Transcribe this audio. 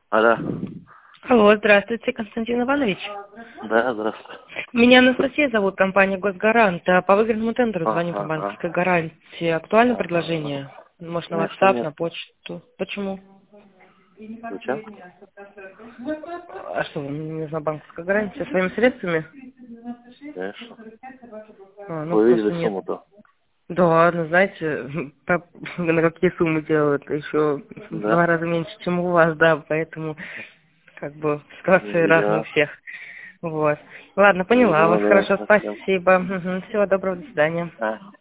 Алло. Алло, здравствуйте, Константин Иванович. Да, здравствуй. Меня Анастасия зовут, компания «Госгарант». По выигранному тендеру звоню по Ага. банковской гарантии. Актуально предложение? Может, на Конечно, WhatsApp, на нет. почту? Почему? Зачем? А что, вам не нужна банковская гарантия своими средствами? Конечно. Ну, Вы видели просто нет. сумму-то? Да, ну, знаете, на какие суммы делают? Еще в Да? 2 раза меньше, чем у вас, да, поэтому, как бы, ситуации разные у Я. всех. Вот. Ладно, поняла вас. Ну, да, Хорошо, совсем. спасибо. Всего доброго, до свидания. А.